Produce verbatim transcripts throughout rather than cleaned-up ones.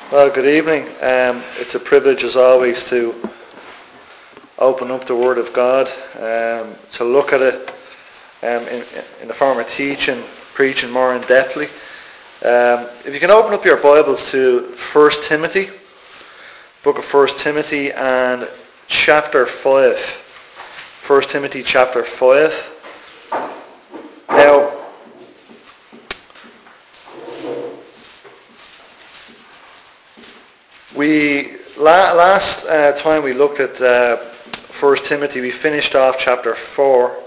Well, good evening. Um, it's a privilege as always to open up the Word of God, um, to look at it um, in, in the form of teaching, preaching more in depthly. Um, if you can open up your Bibles to First Timothy, book of First Timothy and chapter five. First Timothy chapter five. Now, we la- last uh, time we looked at uh, First Timothy, we finished off chapter four.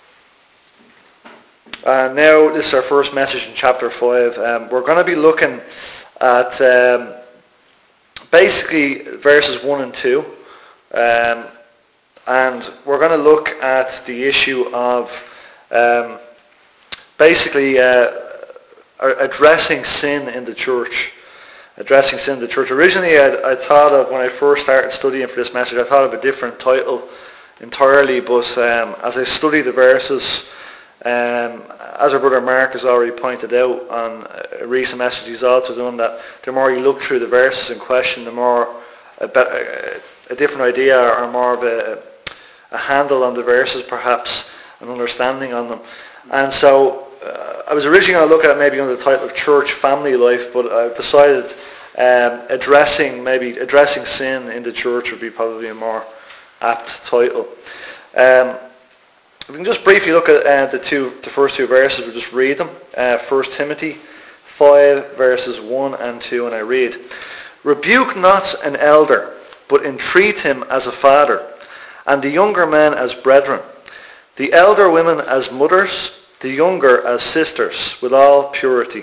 And now this is our first message in chapter five. Um, we're going to be looking at um, basically verses one and two. Um, and we're going to look at the issue of um, basically uh, addressing sin in the church. Addressing sin in the church. Originally I, I thought of, when I first started studying for this message, I thought of a different title entirely, but um, as I studied the verses, um, as our brother Mark has already pointed out on a recent message he's also done, that the more you look through the verses in question, the more a, better, a different idea or more of a, a handle on the verses, perhaps, an understanding on them. And so uh, I was originally going to look at it maybe under the title of Church Family Life, but I've decided um, addressing maybe addressing sin in the church would be probably a more apt title. Um, we can just briefly look at uh, the two, the first two verses. We'll just read them. Uh, First Timothy five verses one and two, and I read: "Rebuke not an elder, but entreat him as a father, and the younger men as brethren, the elder women as mothers, the younger as sisters, with all purity."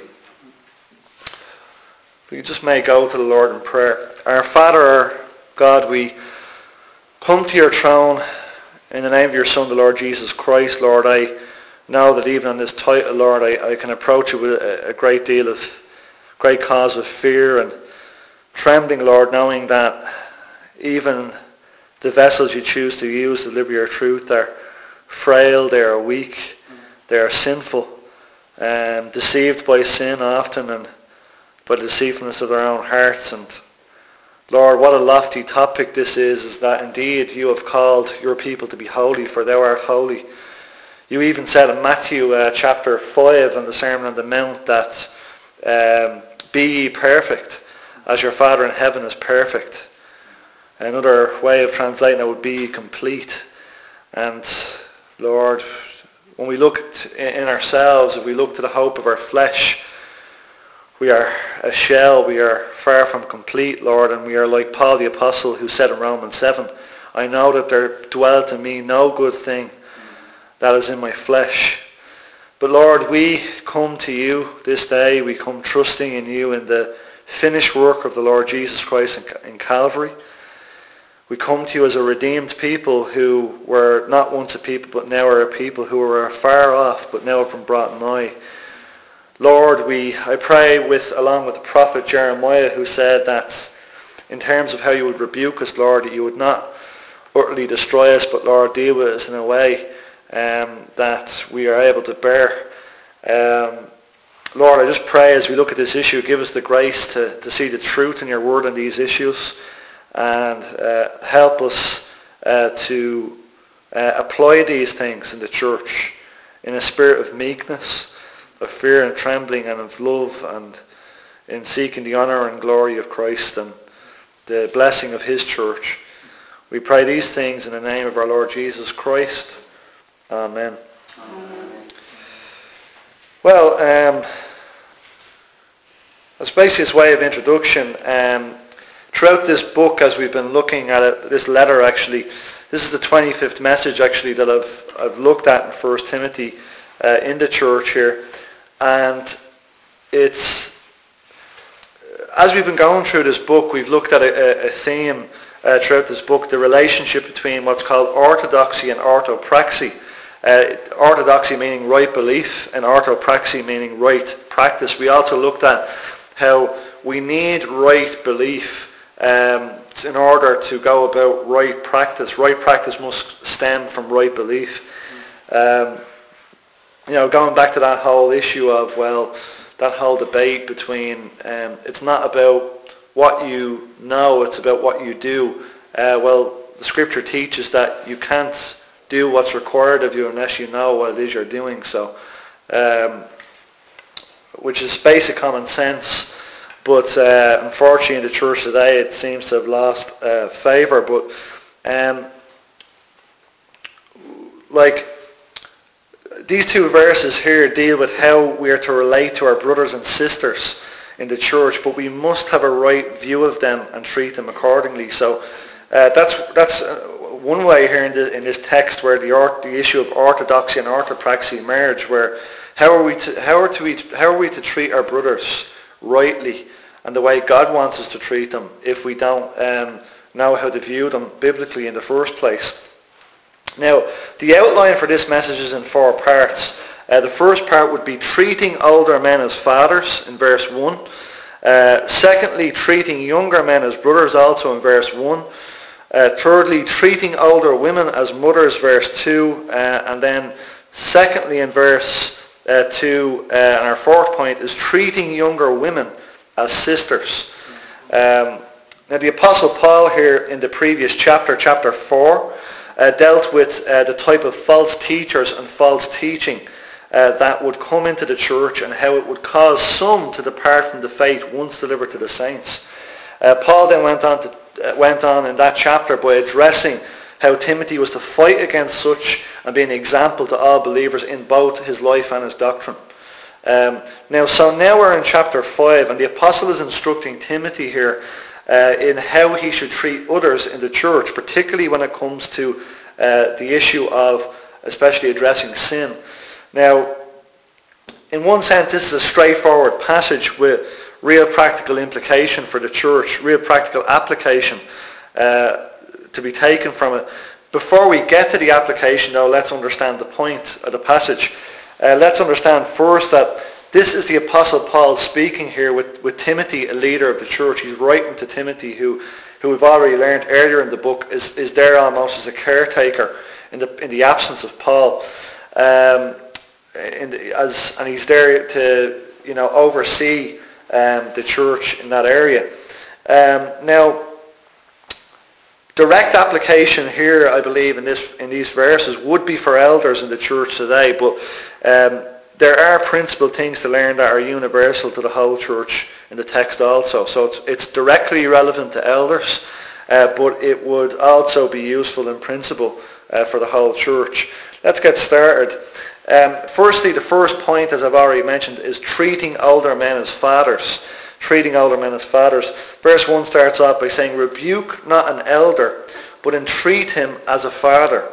If we just may go to the Lord in prayer. Our Father, our God, we come to your throne in the name of your Son, the Lord Jesus Christ. Lord, I know that even on this title, Lord, I, I can approach it with a, a great deal of, great cause of fear and trembling, Lord, knowing that even the vessels you choose to use to deliver your truth are frail, they are weak, they are sinful, and deceived by sin often and by the deceitfulness of their own hearts. And Lord, what a lofty topic this is, is that indeed you have called your people to be holy, for thou art holy. You even said in Matthew uh, chapter five in the Sermon on the Mount that um, be ye perfect as your Father in heaven is perfect. Another way of translating it would be complete. And Lord, when we look in ourselves, if we look to the hope of our flesh, we are a shell, we are far from complete, Lord, and we are like Paul the Apostle, who said in Romans seven, "I know that there dwelleth in me no good thing that is in my flesh." But Lord, we come to you this day, we come trusting in you, in the finished work of the Lord Jesus Christ in Calvary. We come to you as a redeemed people who were not once a people, but now are a people who were far off, but now have been brought nigh. Lord, we I pray with along with the prophet Jeremiah, who said that in terms of how you would rebuke us, Lord, that you would not utterly destroy us, but Lord, deal with us in a way um, that we are able to bear. Um, Lord, I just pray as we look at this issue, give us the grace to, to see the truth in your word on these issues, and uh, help us uh, to uh, apply these things in the church in a spirit of meekness, of fear and trembling, and of love, and in seeking the honour and glory of Christ and the blessing of his church. We pray these things in the name of our Lord Jesus Christ. Amen. Amen. Well, um, as basically this way of introduction, um, throughout this book, as we've been looking at it, this letter actually, this is the twenty-fifth message actually that I've I've looked at in First Timothy uh, in the church here. And it's, as we've been going through this book, we've looked at a, a theme uh, throughout this book, the relationship between what's called orthodoxy and orthopraxy. Uh, orthodoxy meaning right belief, and orthopraxy meaning right practice. We also looked at how we need right belief um, in order to go about right practice. Right practice must stem from right belief. Um, You know, going back to that whole issue of, well, that whole debate between, um, it's not about what you know, it's about what you do. Uh, well, the scripture teaches that you can't do what's required of you unless you know what it is you're doing. So, um, which is basic common sense, but uh, unfortunately in the church today it seems to have lost uh, favour. But um, like these two verses here deal with how we are to relate to our brothers and sisters in the church, but we must have a right view of them and treat them accordingly. So uh, that's that's uh, one way here in, the, in this text where the or, the issue of orthodoxy and orthopraxy emerge, where how are we to how are to we, how are we to treat our brothers rightly and the way God wants us to treat them if we don't um, know how to view them biblically in the first place. Now, the outline for this message is in four parts. Uh, the first part would be treating older men as fathers in verse one. Uh, secondly, treating younger men as brothers also in verse one. Uh, thirdly, treating older women as mothers, verse two. Uh, and then secondly in verse uh, two, uh, and our fourth point is treating younger women as sisters. Um, now the Apostle Paul here in the previous chapter, chapter four, uh, dealt with uh, the type of false teachers and false teaching Uh, that would come into the church and how it would cause some to depart from the faith once delivered to the saints. Uh, Paul then went on to uh, went on in that chapter by addressing how Timothy was to fight against such and be an example to all believers in both his life and his doctrine. Um, now, so now we're in chapter five, and the apostle is instructing Timothy here uh, in how he should treat others in the church, particularly when it comes to uh, the issue of especially addressing sin. Now, in one sense, this is a straightforward passage with real practical implication for the church, real practical application uh, to be taken from it. Before we get to the application, though, let's understand the point of the passage. Uh, let's understand first that this is the Apostle Paul speaking here with, with Timothy, a leader of the church. He's writing to Timothy, who, who we've already learned earlier in the book, is, is there almost as a caretaker in the, in the absence of Paul. Um, In the, as and he's there to you know oversee um, the church in that area. Um, now, direct application here, I believe, in this in these verses would be for elders in the church today, but um, there are principal things to learn that are universal to the whole church in the text also. So it's it's directly relevant to elders, uh, but it would also be useful in principle uh, for the whole church. Let's get started. Um, firstly, the first point, as I've already mentioned, is treating older men as fathers. Treating older men as fathers. Verse one starts off by saying, "Rebuke not an elder, but entreat him as a father."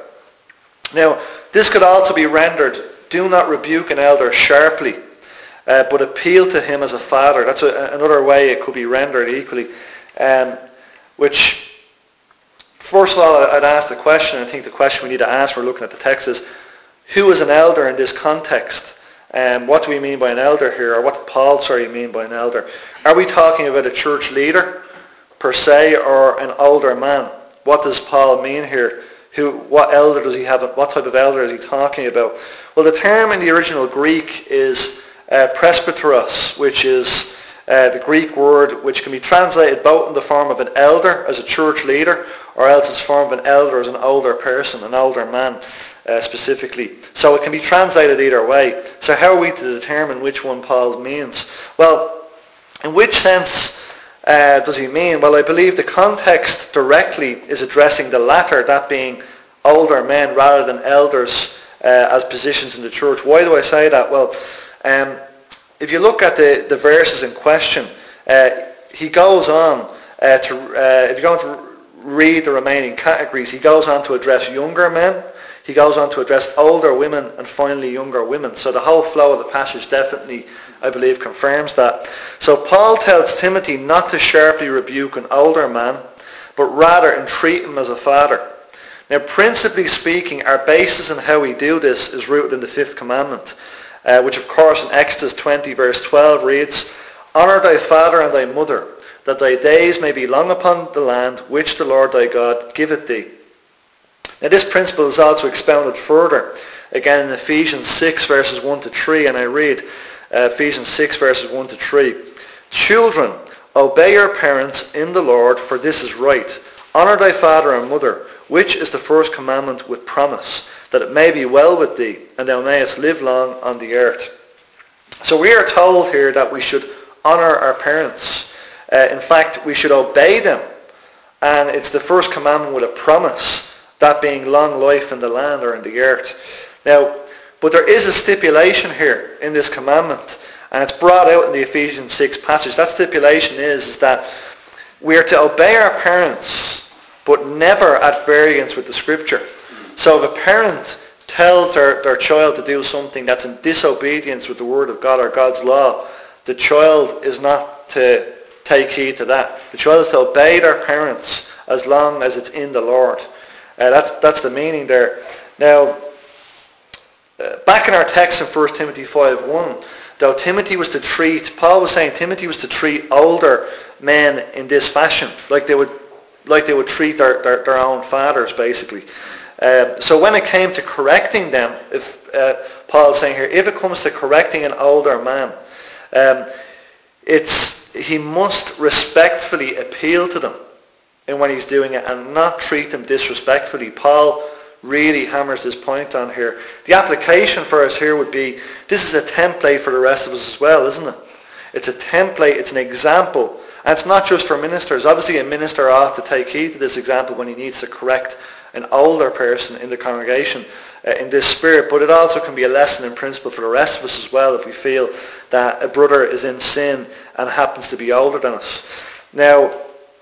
Now, this could also be rendered, "Do not rebuke an elder sharply, uh, but appeal to him as a father." That's a, another way it could be rendered equally. Um, which, first of all, I'd ask the question, I think the question we need to ask, we're looking at the text, is, who is an elder in this context? Um, what do we mean by an elder here? Or what did Paul, sorry, mean by an elder? Are we talking about a church leader per se, or an older man? What does Paul mean here? Who, what elder does he have? What type of elder is he talking about? Well, the term in the original Greek is uh, presbyteros, which is uh, the Greek word which can be translated both in the form of an elder as a church leader, or else it's form of an elder as an older person, an older man. Uh, specifically. So it can be translated either way. So how are we to determine which one Paul means? Well, in which sense uh, does he mean? Well, I believe the context directly is addressing the latter, that being older men rather than elders uh, as positions in the church. Why do I say that? Well, um, if you look at the, the verses in question, uh, he goes on uh, to, uh, if you're going to read the remaining categories, he goes on to address younger men. He goes on to address older women and finally younger women. So the whole flow of the passage definitely, I believe, confirms that. So Paul tells Timothy not to sharply rebuke an older man, but rather entreat him as a father. Now, principally speaking, our basis in how we do this is rooted in the fifth commandment, uh, which of course in Exodus twenty verse twelve reads, "Honour thy father and thy mother, that thy days may be long upon the land which the Lord thy God giveth thee." Now this principle is also expounded further, again in Ephesians six verses one to three, and I read uh, Ephesians six verses one to three. "Children, Obey your parents in the Lord, for this is right. Honour thy father and mother, which is the first commandment with promise, that it may be well with thee, and thou mayest live long on the earth. So we are told here that we should honour our parents. Uh, in fact, we should obey them. And it's the first commandment with a promise, that being long life in the land or in the earth. Now, but there is a stipulation here in this commandment, and it's brought out in the Ephesians six passage. That stipulation is, is that we are to obey our parents, but never at variance with the Scripture. So if a parent tells their, their child to do something that's in disobedience with the Word of God or God's law, the child is not to take heed to that. The child is to obey their parents as long as it's in the Lord. Uh, that's, that's the meaning there. Now, uh, back in our text in First Timothy five one, though Timothy was to treat, Paul was saying Timothy was to treat older men in this fashion, like they would, like they would treat their, their, their own fathers, basically. Uh, so when it came to correcting them, if uh, Paul is saying here, if it comes to correcting an older man, um, it's he must respectfully appeal to them in when he's doing it and not treat them disrespectfully. Paul really hammers this point on here. The application for us here would be, this is a template for the rest of us as well, isn't it? It's a template, it's an example. And it's not just for ministers. Obviously a minister ought to take heed to this example when he needs to correct an older person in the congregation uh, in this spirit, but it also can be a lesson in principle for the rest of us as well if we feel that a brother is in sin and happens to be older than us. Now,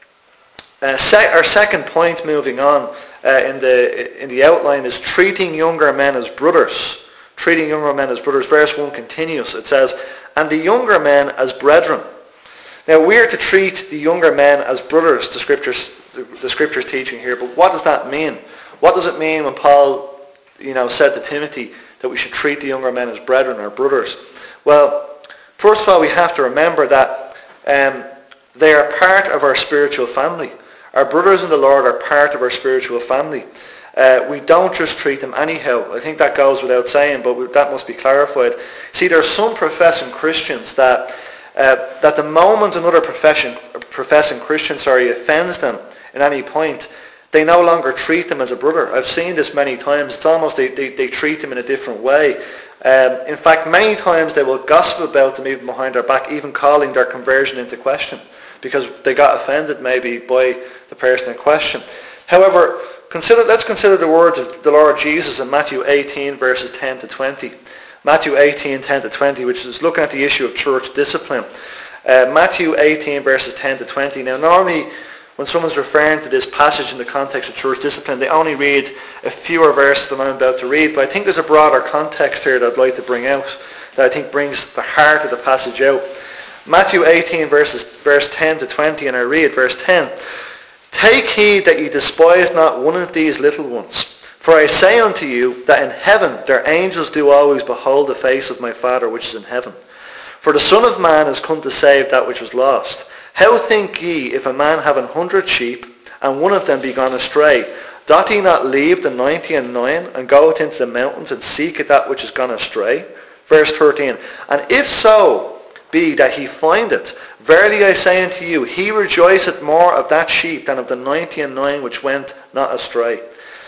uh, se- our second point moving on uh, in the in the outline is treating younger men as brothers. Treating younger men as brothers. Verse one continues. It says, and the younger men as brethren. Now we are to treat the younger men as brothers, the scriptures the, the scriptures teaching here, but what does that mean? What does it mean when Paul, you know, said to Timothy that we should treat the younger men as brethren or brothers? Well, first of all, we have to remember that um, they are part of our spiritual family. Our brothers in the Lord are part of our spiritual family. Uh, we don't just treat them anyhow. I think that goes without saying, but we, that must be clarified. See, there are some professing Christians that uh, that the moment another profession, professing Christian sorry, offends them at any point, they no longer treat them as a brother. I've seen this many times. It's almost they, they, they treat them in a different way. Um, in fact, many times they will gossip about them even behind their back, even calling their conversion into question, because they got offended maybe by the person in question. However, consider, let's consider the words of the Lord Jesus in Matthew eighteen, verses ten to twenty. Matthew eighteen, ten to twenty, which is looking at the issue of church discipline. Uh, Matthew eighteen, verses ten to twenty. Now, normally, when someone's referring to this passage in the context of church discipline, they only read a fewer verses than I'm about to read, but I think there's a broader context here that I'd like to bring out that I think brings the heart of the passage out. Matthew eighteen, verses, verse ten to twenty, and I read verse ten. Take heed that ye despise not one of these little ones. For I say unto you that in heaven their angels do always behold the face of my Father which is in heaven. For the Son of Man is come to save that which was lost. How think ye, if a man have an hundred sheep, and one of them be gone astray, doth he not leave the ninety and nine, and goeth into the mountains, and seeketh that which is gone astray? Verse thirteen. And if so be that he find it, verily I say unto you, he rejoiceth more of that sheep than of the ninety and nine which went not astray.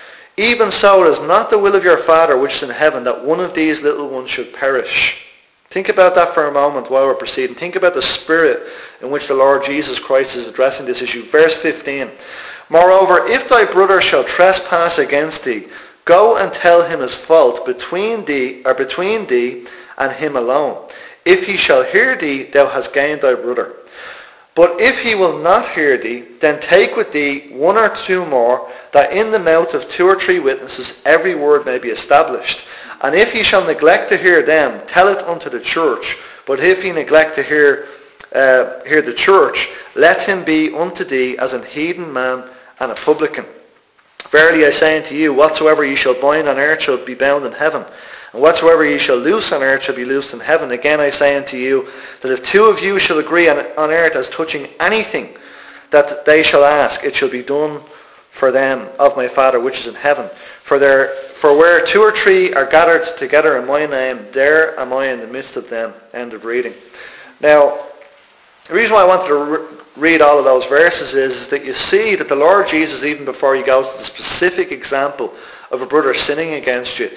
Even so it is not the will of your Father which is in heaven that one of these little ones should perish. Think about that for a moment while we're proceeding. Think about the spirit in which the Lord Jesus Christ is addressing this issue. Verse fifteen. Moreover, if thy brother shall trespass against thee, go and tell him his fault between thee or between thee and him alone. If he shall hear thee, thou hast gained thy brother. But if he will not hear thee, then take with thee one or two more, that in the mouth of two or three witnesses every word may be established. And if he shall neglect to hear them, tell it unto the church. But if he neglect to hear uh, hear the church, let him be unto thee as an heathen man and a publican. Verily I say unto you, whatsoever ye shall bind on earth shall be bound in heaven, and whatsoever ye shall loose on earth shall be loosed in heaven. Again I say unto you, that if two of you shall agree on, on earth as touching anything that they shall ask, it shall be done for them of my Father which is in heaven. For there, for where two or three are gathered together in my name, there am I in the midst of them. End of reading. Now, The reason why I wanted to re- read all of those verses is, is that you see that the Lord Jesus, even before he goes to the specific example of a brother sinning against you,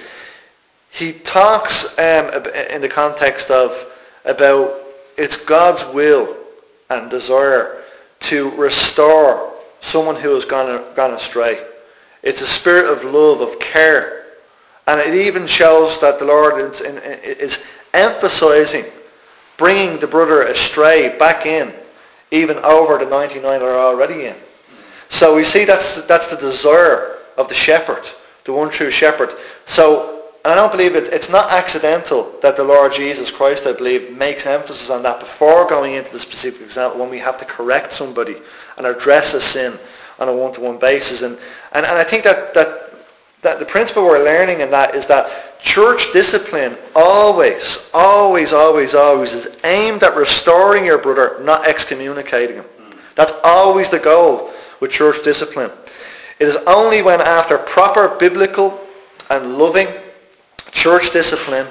he talks um, in the context of about it's God's will and desire to restore someone who has gone, gone astray. It's a spirit of love, of care. And it even shows that the Lord is, is emphasizing bringing the brother astray back in, even over the ninety-nine that are already in. So we see that's, that's the desire of the shepherd, the one true shepherd. So, and I don't believe it, it's not accidental that the Lord Jesus Christ, I believe, makes emphasis on that before going into the specific example when we have to correct somebody and address a sin on a one-to-one basis. And, and, and I think that, that, that the principle we're learning in that is that church discipline always, always, always, always is aimed at restoring your brother, not excommunicating him. That's always the goal with church discipline. It is only when after proper biblical and loving church discipline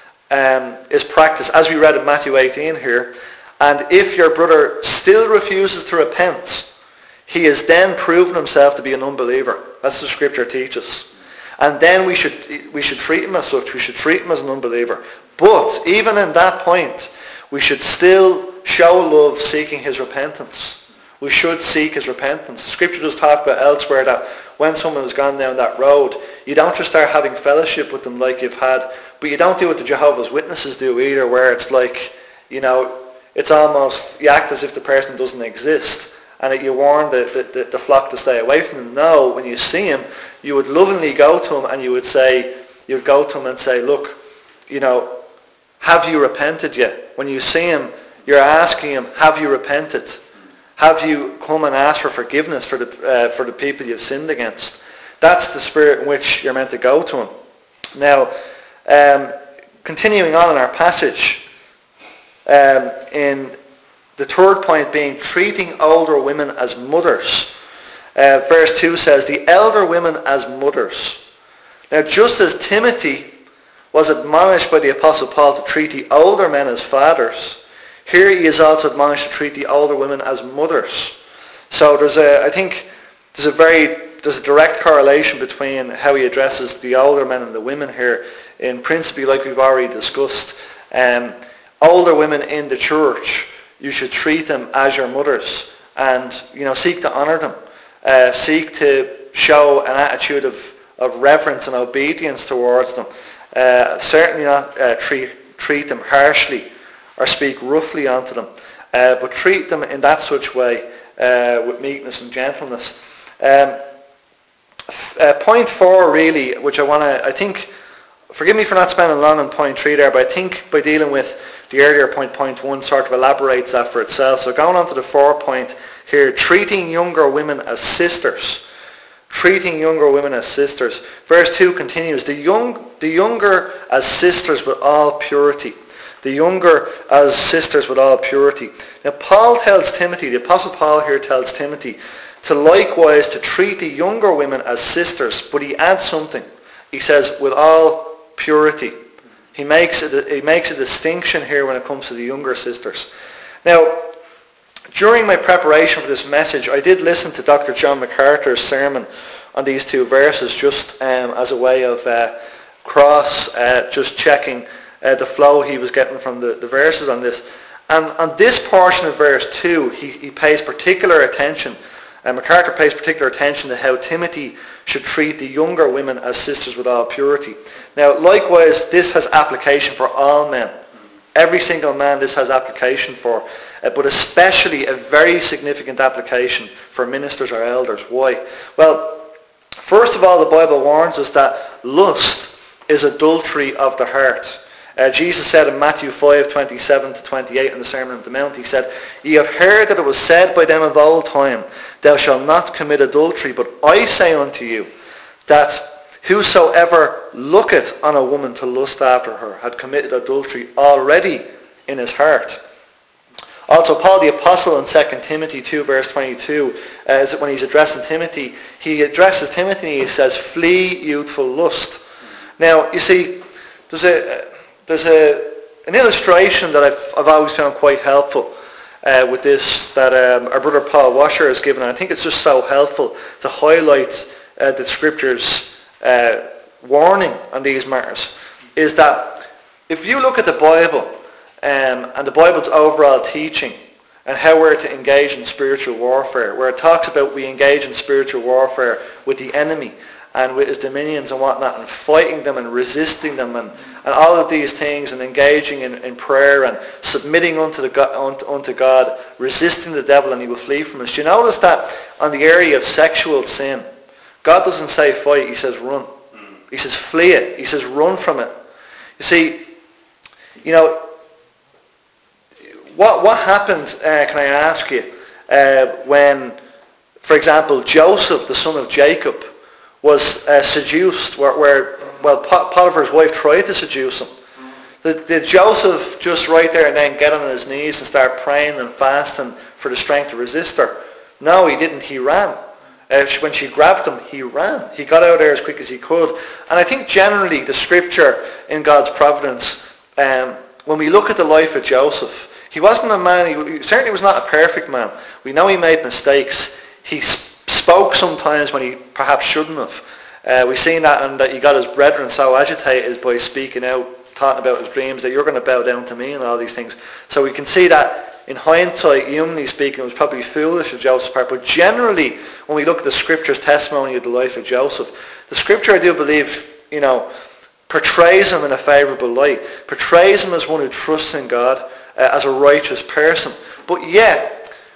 um, is practiced, as we read in Matthew eighteen here, and if your brother still refuses to repent, he has then proven himself to be an unbeliever. That's what Scripture teaches. And then we should we should treat him as such. We should treat him as an unbeliever. But even in that point, we should still show love seeking his repentance. We should seek his repentance. Scripture does talk about elsewhere that when someone has gone down that road, you don't just start having fellowship with them like you've had, but you don't do what the Jehovah's Witnesses do either, where it's like, you know, it's almost, you act as if the person doesn't exist, and that you warn the, the, the flock to stay away from him. No, when you see him, you would lovingly go to him and you would say, you would go to him and say, look, you know, have you repented yet? When you see him, you're asking him, have you repented? Have you come and asked for forgiveness for the uh, for the people you've sinned against? That's the spirit in which you're meant to go to him. Now, um, continuing on in our passage, um, in the third point being treating older women as mothers. Uh, verse two says, the elder women as mothers. Now, just as Timothy was admonished by the Apostle Paul to treat the older men as fathers, here he is also admonished to treat the older women as mothers. So there's a, I think, there's a very, there's a direct correlation between how he addresses the older men and the women here. In principle, like we've already discussed, um, older women in the church, you should treat them as your mothers, and you know, seek to honour them, uh, seek to show an attitude of, of reverence and obedience towards them. Uh, certainly not uh, treat treat them harshly or speak roughly onto them, uh, but treat them in that such way uh, with meekness and gentleness. Um, uh, point four, really, which I want to, I think, forgive me for not spending long on point three there, but I think by dealing with the earlier point, point one, sort of elaborates that for itself. So going on to the fourth point here, treating younger women as sisters. Treating younger women as sisters. Verse two continues, the young, the younger as sisters with all purity. The younger as sisters with all purity. Now Paul tells Timothy, the Apostle Paul here tells Timothy, to likewise to treat the younger women as sisters, but he adds something. He says, with all purity. He makes a, he makes a distinction here when it comes to the younger sisters. Now, during my preparation for this message, I did listen to Doctor John MacArthur's sermon on these two verses, just um, as a way of uh, cross, uh, just checking uh, the flow he was getting from the, the verses on this. And on this portion of verse two, he, he pays particular attention, and MacArthur pays particular attention to how Timothy should treat the younger women as sisters with all purity. Now, likewise, this has application for all men. Every single man this has application for, uh, but especially a very significant application for ministers or elders. Why? Well, first of all, the Bible warns us that lust is adultery of the heart. Uh, Jesus said in Matthew five, twenty-seven to twenty-eight in the Sermon on the Mount, he said, ye have heard that it was said by them of old time, thou shalt not commit adultery, but I say unto you, that whosoever looketh on a woman to lust after her had committed adultery already in his heart. Also, Paul the Apostle in Second Timothy two, verse twenty-two, uh, is that when he's addressing Timothy, he addresses Timothy and he says, flee youthful lust. Now, you see, there's a... There's a, an illustration that I've, I've always found quite helpful. uh, with this that um, our brother Paul Washer has given. I think it's just so helpful to highlight uh, the Scripture's uh, warning on these matters, is that if you look at the Bible um, and the Bible's overall teaching and how we're to engage in spiritual warfare, where it talks about we engage in spiritual warfare with the enemy and with his dominions and whatnot, and fighting them and resisting them and, and all of these things, and engaging in, in prayer and submitting unto, the God, unto, unto God, resisting the devil and he will flee from us. Do you notice that on the area of sexual sin, God doesn't say fight, he says run. He says flee it. He says run from it. You see, you know, what, what happened, uh, can I ask you, uh, when, for example, Joseph, the son of Jacob, was uh, seduced, where, where well, Potiphar's wife tried to seduce him. Did, did Joseph just right there and then get on his knees and start praying and fasting for the strength to resist her? No, he didn't. He ran. Uh, when she grabbed him, he ran. He got out of there as quick as he could. And I think generally the Scripture in God's providence, um, when we look at the life of Joseph, he wasn't a man, he, he certainly was not a perfect man. We know he made mistakes. He spoke sometimes when he perhaps shouldn't have. Uh, we've seen that, and that he got his brethren so agitated by speaking out, talking about his dreams, that you're going to bow down to me and all these things. So we can see that in hindsight, humanly speaking, it was probably foolish of Joseph's part. But generally, when we look at the Scripture's testimony of the life of Joseph, the Scripture, I do believe, you know, portrays him in a favourable light, portrays him as one who trusts in God, uh, as a righteous person. But yet,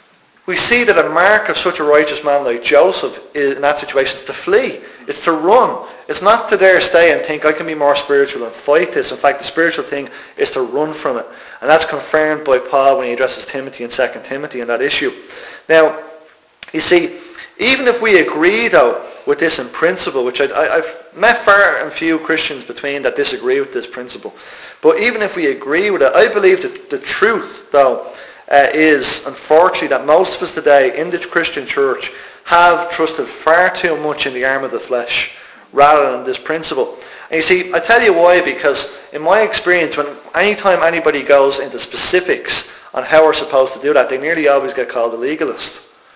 we see that a mark of such a righteous man like Joseph is, in that situation, is to flee. It's to run. It's not to dare stay and think, I can be more spiritual and fight this. In fact, the spiritual thing is to run from it. And that's confirmed by Paul when he addresses Timothy in Second Timothy on that issue. Now, you see, even if we agree, though, with this in principle, which I, I, I've met far and few Christians between that disagree with this principle, but even if we agree with it, I believe that the truth, though, Uh, is, unfortunately, that most of us today in the Christian church have trusted far too much in the arm of the flesh rather than this principle. And you see, I tell you why, because in my experience, when anytime anybody goes into specifics on how we're supposed to do that, they nearly always get called a legalist.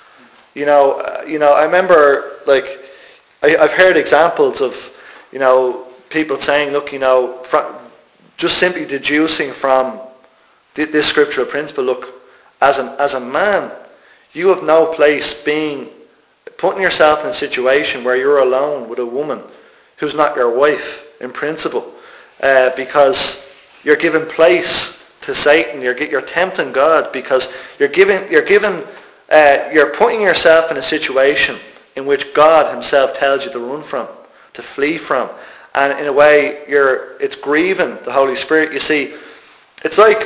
You know, uh, you know, I remember, like, I, I've heard examples of, you know, people saying, look, you know, from, just simply deducing from this scriptural principle, look, as a, as a man, you have no place being, putting yourself in a situation where you're alone with a woman who's not your wife, in principle, uh, because you're giving place to Satan. You're, you're tempting God because you're giving, you're giving, uh, you're putting yourself in a situation in which God himself tells you to run from, to flee from. And in a way, you're, it's grieving the Holy Spirit. You see, it's like,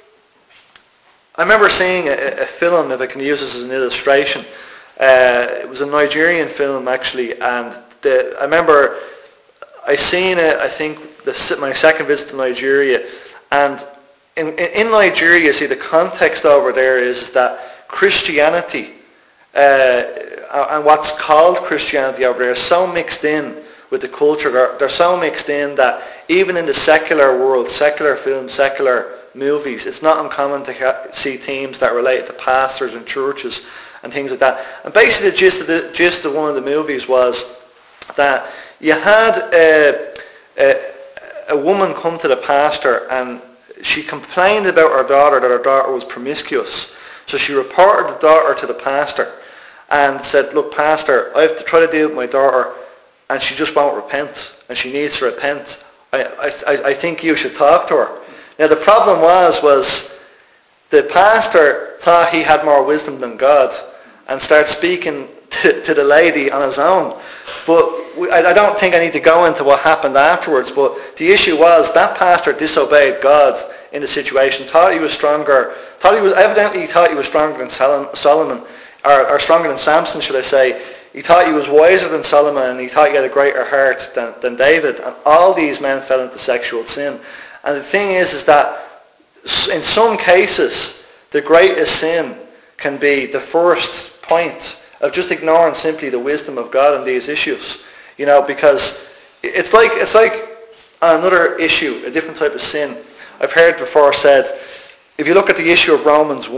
I remember seeing a, a film, if I can use this as an illustration. Uh, it was a Nigerian film, actually, and the, I remember I seen it, I think, the, my second visit to Nigeria, and in, in, in Nigeria, see, the context over there is that Christianity, uh, and what's called Christianity over there, is so mixed in with the culture. They're, they're so mixed in that even in the secular world, secular films, secular movies, it's not uncommon to ha- see themes that relate to pastors and churches and things like that. And basically the gist of, the, gist of one of the movies was that you had a, a, a woman come to the pastor, and she complained about her daughter, that her daughter was promiscuous. So she reported the daughter to the pastor and said, look, pastor, I have to try to deal with my daughter and she just won't repent, and she needs to repent. I, I, I think you should talk to her. Now the problem was, was the pastor thought he had more wisdom than God and started speaking to, to the lady on his own. But we, I, I don't think I need to go into what happened afterwards, but the issue was that pastor disobeyed God in the situation, thought he was stronger, thought he was, evidently he thought he was stronger than Solomon, or, or stronger than Samson, should I say. He thought he was wiser than Solomon, and he thought he had a greater heart than, than David. And all these men fell into sexual sin. And the thing is, is that in some cases, the greatest sin can be the first point of just ignoring simply the wisdom of God on these issues. You know, because it's like it's like another issue, a different type of sin. I've heard before said, if you look at the issue of Romans one,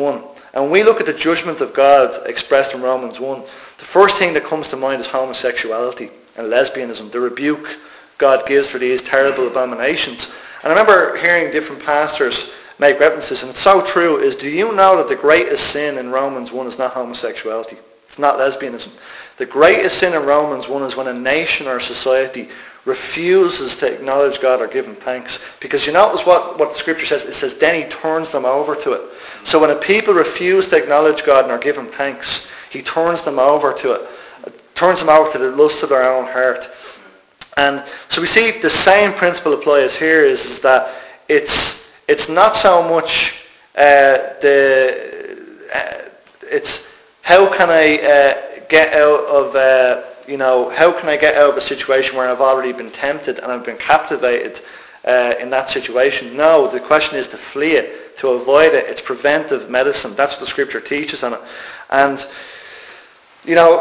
And when we look at the judgment of God expressed in Romans one, the first thing that comes to mind is homosexuality and lesbianism, the rebuke God gives for these terrible abominations. And I remember hearing different pastors make references, and it's so true, is do you know that the greatest sin in Romans one is not homosexuality? It's not lesbianism. The greatest sin in Romans one is when a nation or society refuses to acknowledge God or give him thanks. Because you notice what, what the scripture says, it says then he turns them over to it. So when a people refuse to acknowledge God or give him thanks, he turns them over to it, turns them over to the lust of their own heart. And so we see the same principle applies here, is, is that it's it's not so much uh, the uh, it's how can I uh, get out of uh, you know how can I get out of a situation where I've already been tempted and I've been captivated uh, in that situation. No, the question is to flee it, to avoid it. It's preventive medicine. That's what the scripture teaches on it. And you know,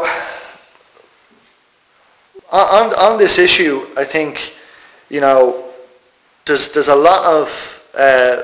on on this issue, I think you know there's there's a lot of uh,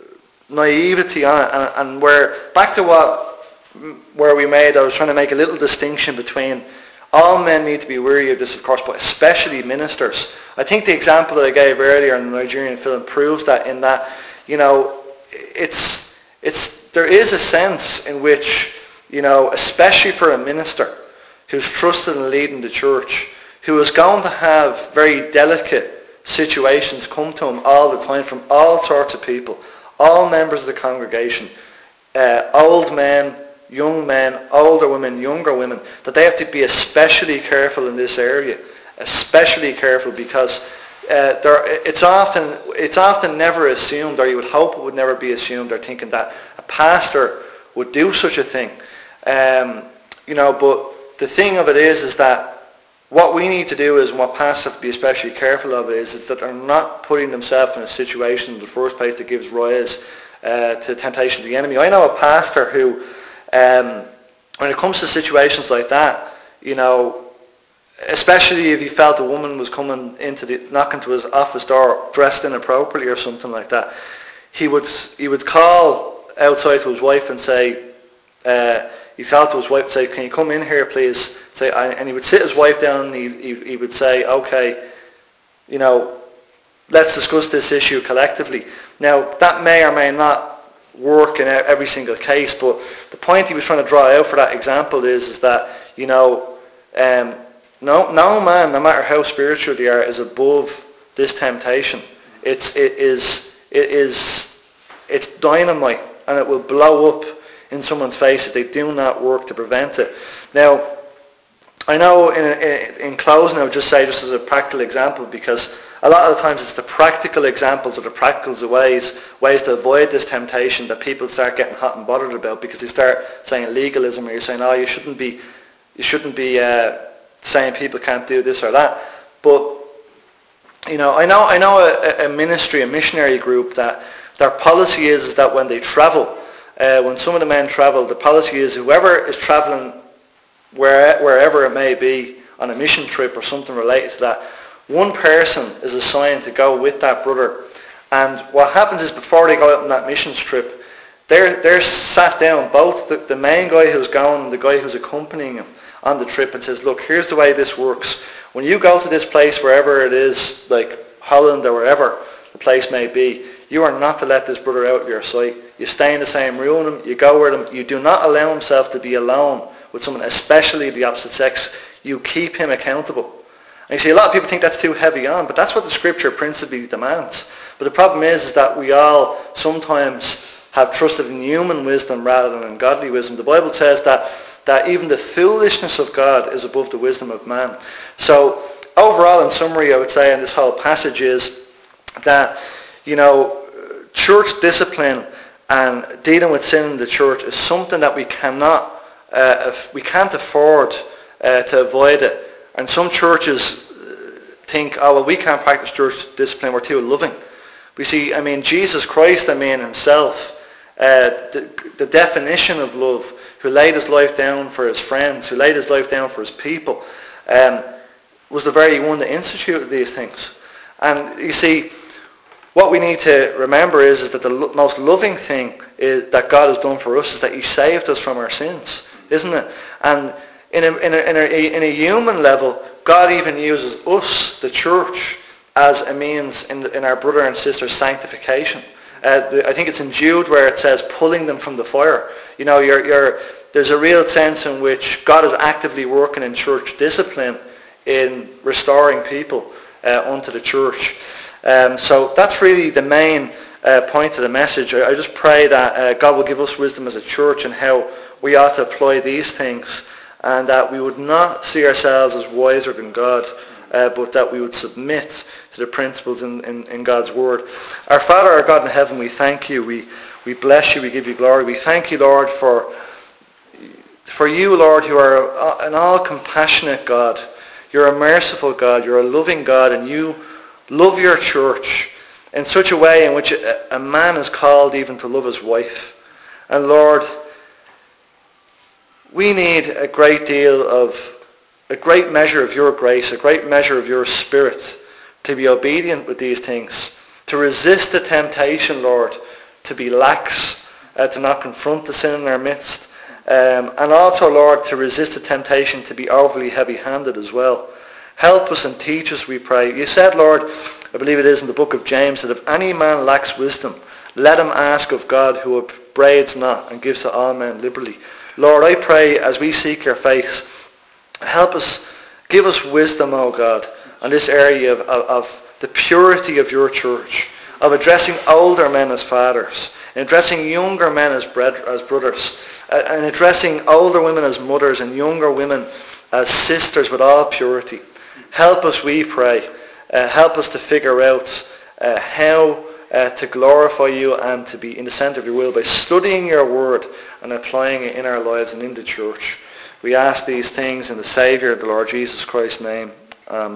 naivety on it, and, and we're back to what where we made. I was trying to make a little distinction between all men need to be weary of this, of course, but especially ministers. I think the example that I gave earlier in the Nigerian film proves that. In that, you know, it's it's there is a sense in which, you know, especially for a minister who's trusted in leading the church, who is going to have very delicate situations come to him all the time from all sorts of people, all members of the congregation, uh, old men, young men, older women, younger women, that they have to be especially careful in this area, especially careful because uh, there, it's often it's often never assumed, or you would hope it would never be assumed, or thinking that a pastor would do such a thing. Um, you know, but the thing of it is, is that what we need to do is, and what pastors have to be especially careful of is, is that they're not putting themselves in a situation in the first place that gives rise uh, to temptation of the enemy. I know a pastor who, um, when it comes to situations like that, you know, especially if he felt a woman was coming into the, knocking to his office door dressed inappropriately or something like that, he would he would call outside to his wife and say, uh, he called to his wife and say, "Can you come in here, please?" Say, and he would sit his wife down and he, he, he would say, "Okay, you know, let's discuss this issue collectively." Now, that may or may not work in every single case, but the point he was trying to draw out for that example is, is that, you know, um, no, no man, no matter how spiritual they are, is above this temptation. It's, it is, it is, it's dynamite, and it will blow up in someone's face if they do not work to prevent it. Now, I know in, in, in closing I would just say, just as a practical example, because a lot of the times it's the practical examples or the practical ways ways to avoid this temptation that people start getting hot and bothered about, because they start saying legalism, or you're saying, oh, you shouldn't be you shouldn't be uh, saying people can't do this or that. But you know, I know I know a, a ministry, a missionary group that their policy is, is that when they travel, uh, when some of the men travel, the policy is whoever is traveling where, wherever it may be on a mission trip or something related to that, one person is assigned to go with that brother. And what happens is, before they go out on that missions trip, they're, they're sat down, both the, the main guy who's going and the guy who's accompanying him on the trip, and says, look, here's the way this works. When you go to this place, wherever it is, like Holland or wherever the place may be, you are not to let this brother out of your sight. You stay in the same room with him, you go with him, you do not allow himself to be alone with someone, especially the opposite sex. You keep him accountable. And you see, a lot of people think that's too heavy on, but that's what the scripture principally demands. But the problem is, is that we all sometimes have trusted in human wisdom rather than in godly wisdom. The Bible says that, that even the foolishness of God is above the wisdom of man. So overall, in summary, I would say in this whole passage is that, you know, church discipline and dealing with sin in the church is something that we cannot Uh, we can't afford uh, to avoid it. And some churches think, oh, well, we can't practice church discipline, we're too loving. We see, I mean, Jesus Christ, I mean, himself, uh, the, the definition of love, who laid his life down for his friends, who laid his life down for his people, um, was the very one that instituted these things. And you see, what we need to remember is, is that the lo- most loving thing is, that God has done for us is that he saved us from our sins, isn't it? And in a, in a, in a, in a human level, God even uses us, the church, as a means in, in our brother and sister's sanctification. Uh, the, I think it's in Jude where it says pulling them from the fire. You know, you're, you're, there's a real sense in which God is actively working in church discipline in restoring people uh, unto the church. Um, so that's really the main uh, point of the message. I, I just pray that uh, God will give us wisdom as a church and how we ought to apply these things, and that we would not see ourselves as wiser than God, uh, but that we would submit to the principles in, in, in God's word. Our Father, our God in heaven, we thank you. We, we bless you. We give you glory. We thank you, Lord, for, for you, Lord, who are an all-compassionate God. You're a merciful God. You're a loving God, and you love your church in such a way in which a, a man is called even to love his wife. And Lord, we need a great deal of, a great measure of your grace, a great measure of your spirit to be obedient with these things, to resist the temptation, Lord, to be lax, uh, to not confront the sin in our midst, um, and also, Lord, to resist the temptation to be overly heavy-handed as well. Help us and teach us, we pray. You said, Lord, I believe it is in the book of James, that if any man lacks wisdom, let him ask of God, who upbraids not and gives to all men liberally. Lord, I pray as we seek your face, help us, give us wisdom, O God, on this area of, of, of the purity of your church, of addressing older men as fathers, and addressing younger men as, bread, as brothers, uh, and addressing older women as mothers and younger women as sisters with all purity. Help us, we pray. Uh, help us to figure out uh, how uh, to glorify you and to be in the centre of your will by studying your word and applying it in our lives and in the church. We ask these things in the Saviour, the Lord Jesus Christ's name. Amen.